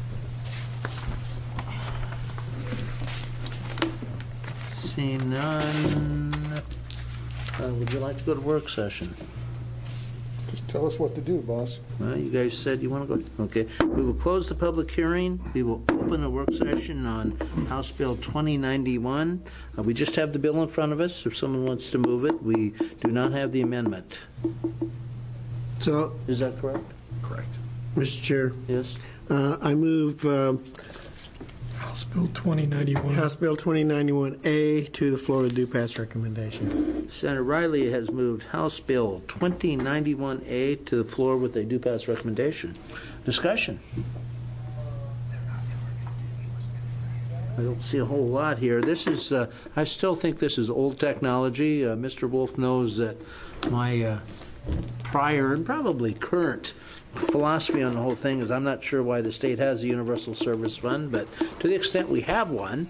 Seeing none, uh, would you like to go to work session? Just tell us what to do, boss. Well, you guys said you want to go. Okay. We will close the public hearing. We will open a work session on House Bill twenty ninety-one. Uh, we just have the bill in front of us. If someone wants to move it, we do not have the amendment. So, is that correct? Correct. Mister Chair. Yes. Uh, I move uh, House Bill twenty ninety-one. House Bill twenty ninety-one A to the floor with due pass recommendation. Senator Riley has moved House Bill twenty ninety-one A to the floor with a due pass recommendation. Discussion. I don't see a whole lot here. This is, uh, I still think this is old technology. Uh, Mister Wolf knows that my uh, prior and probably current philosophy on the whole thing is I'm not sure why the state has a universal service fund, but to the extent we have one,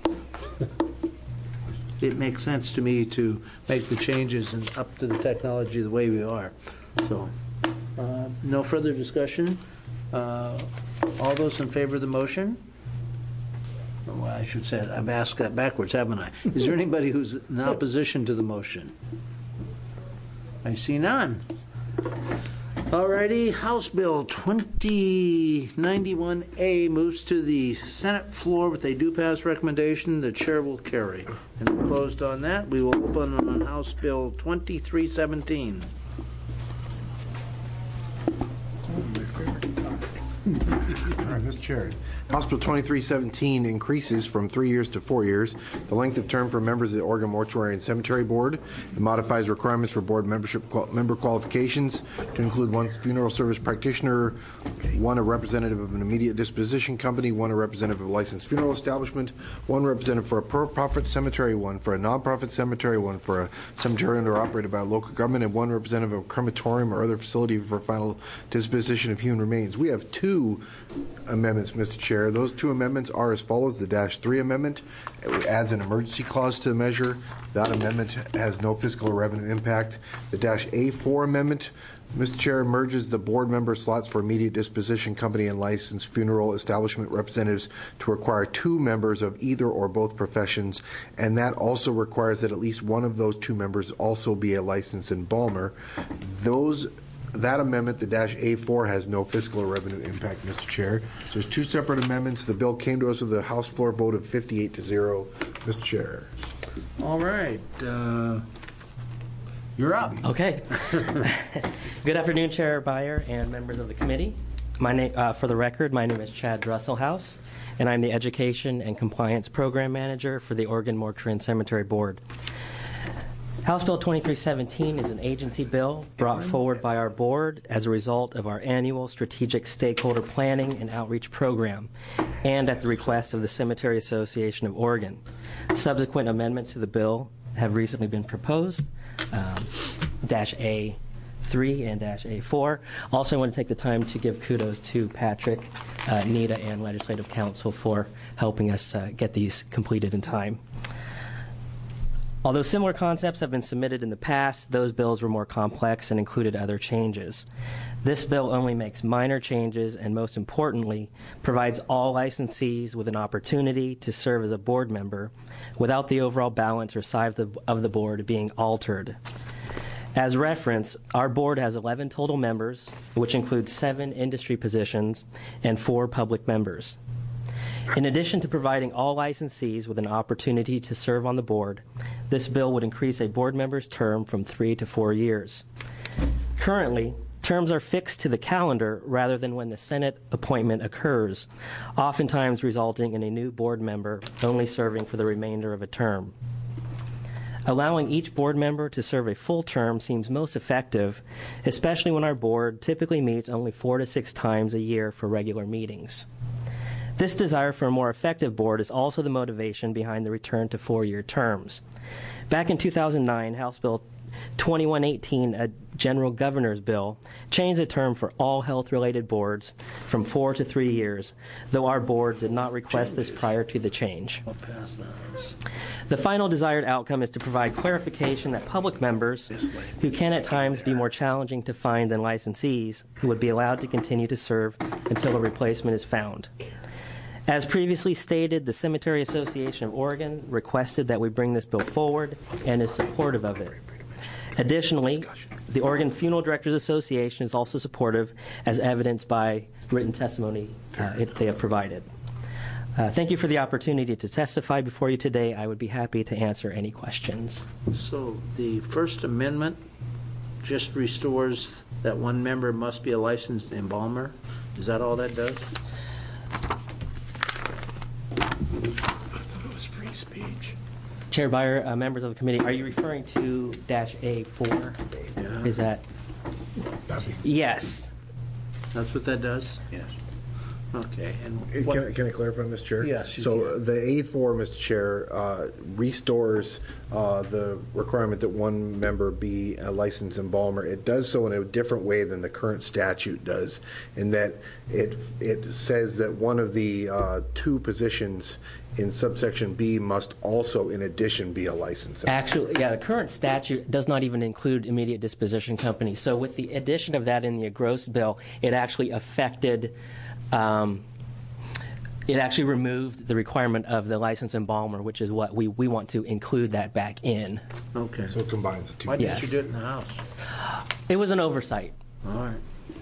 it makes sense to me to make the changes and up to the technology the way we are. So, uh, no further discussion. Uh, all those in favor of the motion? Well, I should say, I've asked that backwards, haven't I? Is there anybody who's in opposition to the motion? I see none. Alrighty, House Bill twenty ninety-one A moves to the Senate floor with a due pass recommendation. The chair will carry. And closed on that, we will open on House Bill twenty-three seventeen. All right, Mister Chair. House Bill twenty-three seventeen increases from three years to four years the length of term for members of the Oregon Mortuary and Cemetery Board. It modifies requirements for board membership qual- member qualifications to include one funeral service practitioner, one a representative of an immediate disposition company, one a representative of a licensed funeral establishment, one representative for a for-profit cemetery, one for a non-profit cemetery, one for a cemetery owned or operated by a local government, and one representative of a crematorium or other facility for final disposition of human remains. We have two amendments, Mister Chair. Those two amendments are as follows. The Dash three amendment adds an emergency clause to the measure. That amendment has no fiscal or revenue impact. The Dash A four amendment Mister Chair, merges the board member slots for immediate disposition company and licensed funeral establishment representatives to require two members of either or both professions, and that also requires that at least one of those two members also be a licensed embalmer. Those That amendment, the dash A four, has no fiscal or revenue impact, Mister Chair. So there's two separate amendments. The bill came to us with a House floor vote of fifty-eight to zero. Mister Chair. All right. Uh, you're up. Okay. Good afternoon, Chair Beyer and members of the committee. My name, uh, for the record, my name is Chad Dresselhaus, and I'm the Education and Compliance Program Manager for the Oregon Mortuary and Cemetery Board. House Bill twenty-three seventeen is an agency bill brought forward by our board as a result of our annual strategic stakeholder planning and outreach program, and at the request of the Cemetery Association of Oregon. Subsequent amendments to the bill have recently been proposed, um, dash A three and dash A four. Also, I want to take the time to give kudos to Patrick, uh, Nita, and Legislative Council for helping us uh, get these completed in time. Although similar concepts have been submitted in the past, those bills were more complex and included other changes. This bill only makes minor changes and, most importantly, provides all licensees with an opportunity to serve as a board member without the overall balance or size of the, of the board being altered. As reference, our board has eleven total members, which includes seven industry positions and four public members. In addition to providing all licensees with an opportunity to serve on the board, this bill would increase a board member's term from three to four years. Currently, terms are fixed to the calendar rather than when the Senate appointment occurs, oftentimes resulting in a new board member only serving for the remainder of a term. Allowing each board member to serve a full term seems most effective, especially when our board typically meets only four to six times a year for regular meetings. This desire for a more effective board is also the motivation behind the return to four-year terms. Back in two thousand nine, House Bill twenty-one eighteen, a general governor's bill, changed the term for all health-related boards from four to three years, though our board did not request this prior to the change. The final desired outcome is to provide clarification that public members, who can at times be more challenging to find than licensees, would be allowed to continue to serve until a replacement is found. As previously stated, the Cemetery Association of Oregon requested that we bring this bill forward and is supportive of it. Additionally, the Oregon Funeral Directors Association is also supportive, as evidenced by written testimony uh, it, they have provided. Uh, thank you for the opportunity to testify before you today. I would be happy to answer any questions. So the First Amendment just restores that one member must be a licensed embalmer. Is that all that does? It was free speech. Chair Beyer, uh, members of the committee, are you referring to dash A four? Yeah. Is that? Yes. That's what that does? Yes. Okay. And Can, what, I- can I clarify, Mister Chair? Yes, you So can. the A four, Mister Chair, uh, restores uh, the requirement that one member be a licensed embalmer. It does so in a different way than the current statute does, in that it it says that one of the uh, two positions in subsection B must also, in addition, be a licensed embalmer. Actually, yeah, the current statute does not even include immediate disposition companies. So with the addition of that in the gross bill, it actually affected, um, it actually removed the requirement of the licensed embalmer, which is what we, we want to include that back in. Okay. So it combines the two. Why didn't Yes. you do it in the House? It was an oversight. All right.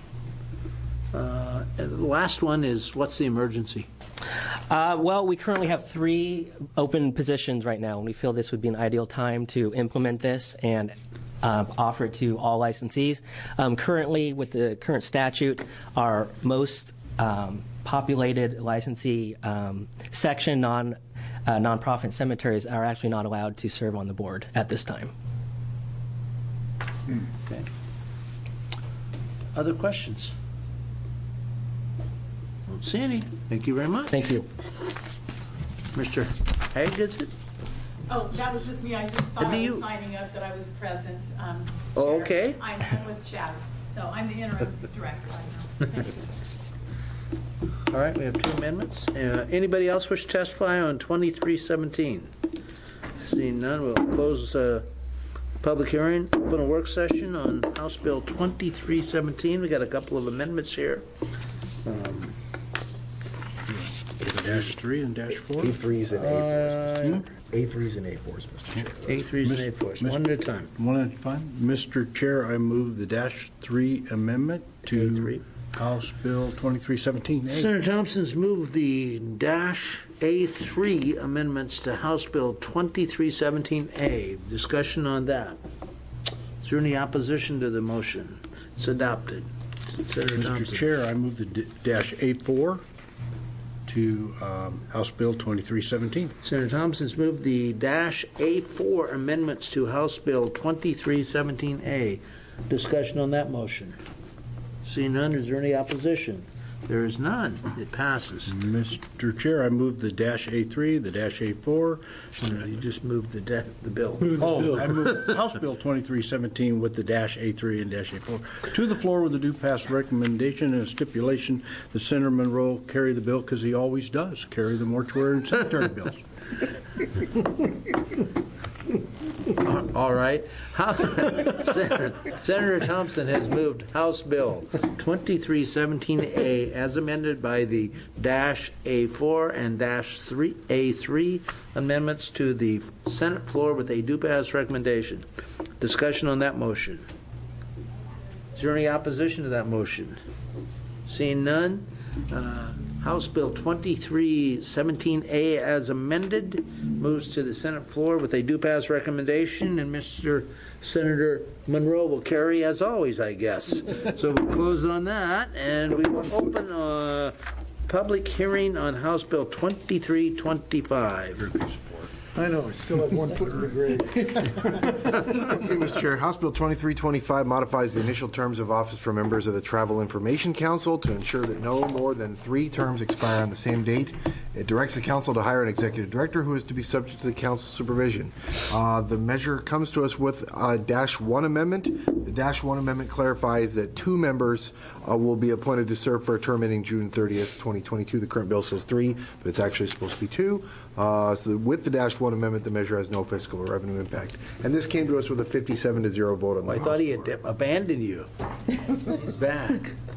Uh, and the last one is, what's the emergency? Uh, well, we currently have three open positions right now, and we feel this would be an ideal time to implement this and uh, offer it to all licensees. Um, currently, with the current statute, our most um, populated licensee um, section, non uh, nonprofit cemeteries, are actually not allowed to serve on the board at this time. Okay. Other questions? Don't see any. Thank you very much. Thank you. Mister Haig, is it? Oh, that was just me. I just thought Do I you- was signing up that I was present. Um, Oh, Chair. okay. I'm I'm with Chad, so I'm the interim director right now. Thank you. All right, we have two amendments. Uh, Anybody else wish to testify on twenty-three seventeen? Seeing none, we'll close uh, public hearing, open a work session on House Bill twenty-three seventeen. We got a couple of amendments here. Um, Dash three and dash four? A threes and A Uh, fours. A threes and A fours, Mister Chair. A threes and A fours, one at a time. One at a time. Mister Chair, I move the dash three amendment to House Bill twenty-three seventeen A. Senator Thompson's moved the dash A three amendments to House Bill twenty-three seventeen A. Discussion on that. Is there any opposition to the motion? It's adopted. Senator Mister Thompson. Chair, I move the d- dash A four to um, House Bill twenty-three seventeen. Senator Thompson's moved the dash A four amendments to House Bill twenty-three seventeen A. Discussion on that motion. Seeing none, is there any opposition? There is none. It passes. Mister Chair, I move the dash A three, the dash A four. No, you just moved the de- the bill. Oh, I move House Bill twenty-three seventeen with the dash A three and dash A four to the floor with a due pass recommendation and a stipulation that Senator Monroe carry the bill, because he always does, carry the mortuary and cemetery bills. All right. How, Senator, Senator Thompson has moved House Bill twenty-three seventeen A as amended by the dash A four and dash three A three amendments to the Senate floor with a due pass recommendation. Discussion on that motion. Is there any opposition to that motion? Seeing none, uh, House Bill twenty-three seventeen A as amended moves to the Senate floor with a due pass recommendation, and Mister Senator Monroe will carry as always, I guess. So we'll close on that, and we will open a public hearing on House Bill twenty-three twenty-five. I know, I still have one foot in the grave. Okay, Mister Chair, House Bill twenty-three twenty-five modifies the initial terms of office for members of the Travel Information Council to ensure that no more than three terms expire on the same date. It directs the council to hire an executive director who is to be subject to the council's supervision. Uh, the measure comes to us with a dash one amendment. The dash one amendment clarifies that two members uh, will be appointed to serve for a term ending June thirtieth, twenty twenty-two. The current bill says three, but it's actually supposed to be two. Uh, so with the dash one amendment, the measure has no fiscal or revenue impact. And this came to us with a fifty-seven to zero vote on the I House thought he floor. had abandoned you. He's back.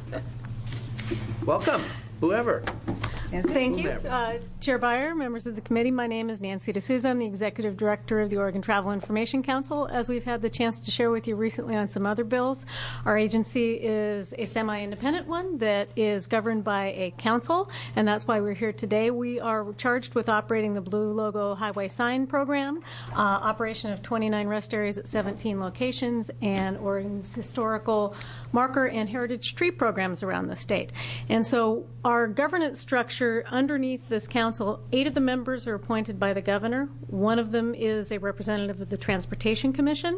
Welcome, whoever. Yes, thank you. Whomever. Uh, Chair Beyer, members of the committee, my name is Nancy D'Souza. I'm the Executive Director of the Oregon Travel Information Council. As we've had the chance to share with you recently on some other bills, our agency is a semi-independent one that is governed by a council, and that's why we're here today. We are charged with operating the Blue Logo Highway Sign Program, uh, operation of twenty-nine rest areas at seventeen locations, and Oregon's historical marker and heritage tree programs around the state. And so our governance structure underneath this council, eight of the members are appointed by the governor. One of them is a representative of the Transportation Commission.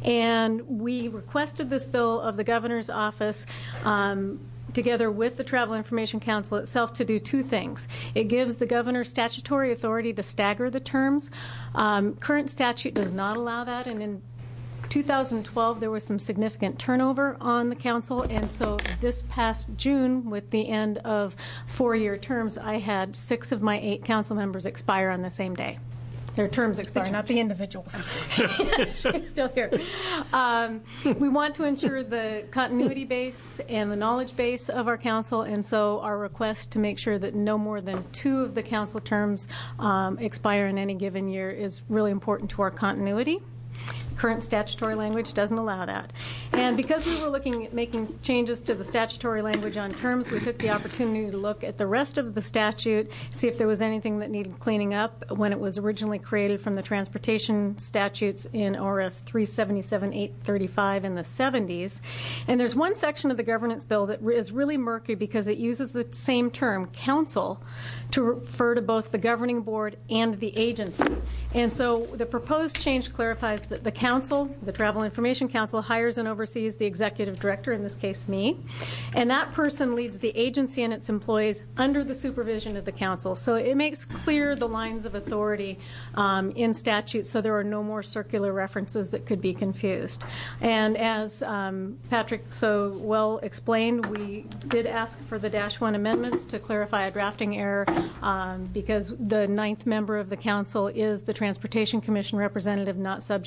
And we requested this bill of the governor's office um, together with the Travel Information Council itself to do two things. It gives the governor statutory authority to stagger the terms. Um, current statute does not allow that, and in two thousand twelve, there was some significant turnover on the council, and so this past June, with the end of four-year terms, I had six of my eight council members expire on the same day. Their terms expire, not the individuals. She's still here. Um, we want to ensure the continuity base and the knowledge base of our council, and so our request to make sure that no more than two of the council terms um, expire in any given year is really important to our continuity. Current statutory language doesn't allow that. And because we were looking at making changes to the statutory language on terms, we took the opportunity to look at the rest of the statute, see if there was anything that needed cleaning up when it was originally created from the transportation statutes in O R S three seventy-seven eight thirty-five in the seventies. And there's one section of the governance bill that is really murky because it uses the same term, council, to refer to both the governing board and the agency. And so the proposed change clarifies that the council, the Travel Information Council, hires and oversees the executive director, in this case me, and that person leads the agency and its employees under the supervision of the council. So it makes clear the lines of authority um, in statute, so there are no more circular references that could be confused. And as um, Patrick so well explained, we did ask for the dash one amendments to clarify a drafting error um, because the ninth member of the council is the Transportation Commission representative, not subject to a term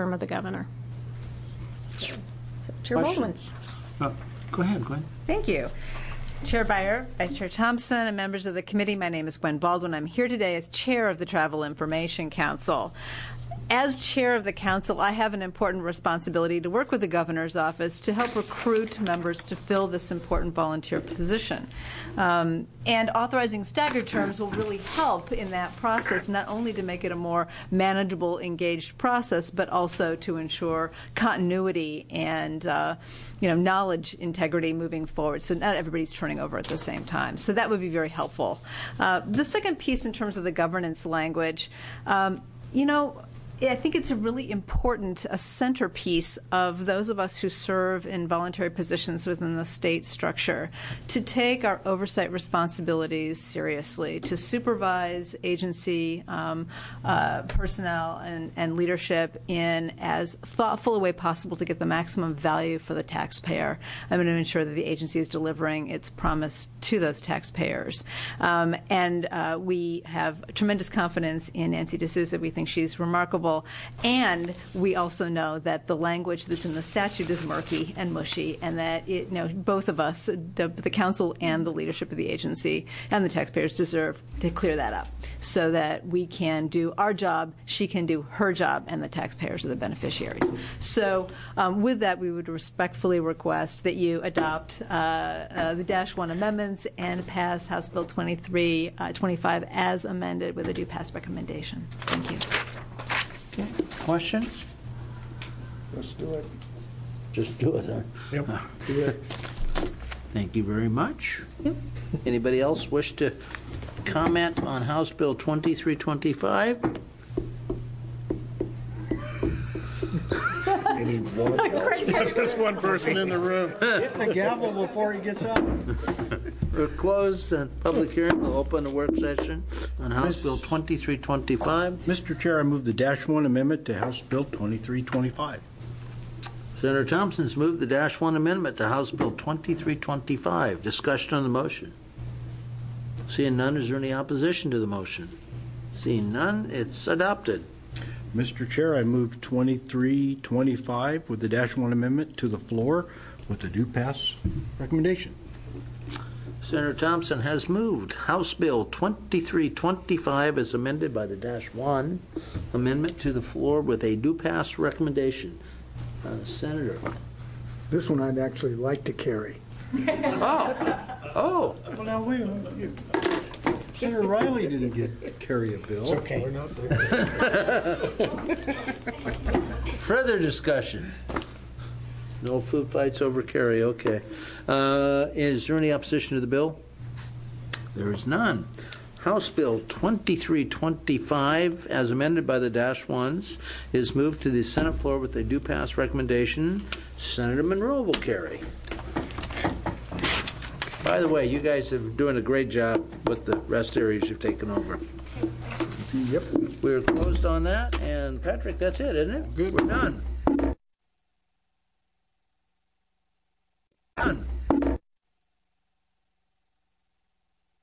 term of the governor. So, Chair Baldwin. Oh, go ahead, Gwen. Thank you. Chair Byer, Vice Chair Thompson, and members of the committee, my name is Gwen Baldwin. I'm here today as chair of the Travel Information Council. As chair of the council, I have an important responsibility to work with the governor's office to help recruit members to fill this important volunteer position. Um, and authorizing staggered terms will really help in that process, not only to make it a more manageable, engaged process, but also to ensure continuity and uh, you know, knowledge integrity moving forward, so not everybody's turning over at the same time. So that would be very helpful. Uh, the second piece in terms of the governance language, um, you know, I think it's a really important a centerpiece of those of us who serve in voluntary positions within the state structure to take our oversight responsibilities seriously, to supervise agency um, uh, personnel and, and leadership in as thoughtful a way possible to get the maximum value for the taxpayer. I'm going to ensure that the agency is delivering its promise to those taxpayers. Um, and uh, we have tremendous confidence in Nancy D'Souza. We think she's remarkable. And we also know that the language that's in the statute is murky and mushy, and that it, you know, both of us, the, the council and the leadership of the agency and the taxpayers, deserve to clear that up so that we can do our job, she can do her job, and the taxpayers are the beneficiaries. So um, with that, we would respectfully request that you adopt uh, uh, the Dash one amendments and pass House Bill twenty-three twenty-five as amended with a due pass recommendation. Thank you. Okay. Questions? Let's do it. Just do it, huh? Yep. Uh, Do it. Thank you very much. Yep. Anybody else wish to comment on House Bill twenty-three twenty-five? Any one else? Just one person in the room. Hit the gavel before he gets out. We're closed the public hearing. We'll open the work session on House Bill twenty-three twenty-five. Mister Chair, I move the Dash one amendment to House Bill twenty-three twenty-five. Senator Thompson's moved the Dash one amendment to House Bill twenty-three twenty-five. Discussion on the motion. Seeing none, is there any opposition to the motion? Seeing none, it's adopted. Mister Chair, I move twenty-three twenty-five with the Dash one amendment to the floor with the due pass recommendation. Senator Thompson has moved House Bill twenty-three twenty-five as amended by the Dash one amendment to the floor with a due pass recommendation. Uh, Senator. This one I'd actually like to carry. Oh. Oh. Well, now, wait a minute. Senator Riley didn't get carry a bill. It's okay. We're not there. Further discussion. No food fights over carry. Okay. Uh, is there any opposition to the bill? There is none. House Bill twenty-three twenty-five, as amended by the Dash ones, is moved to the Senate floor with a due pass recommendation. Senator Monroe will carry. By the way, you guys are doing a great job with the rest areas you've taken over. Yep. We're closed on that, and Patrick, that's it, isn't it? Good. We're done. Done.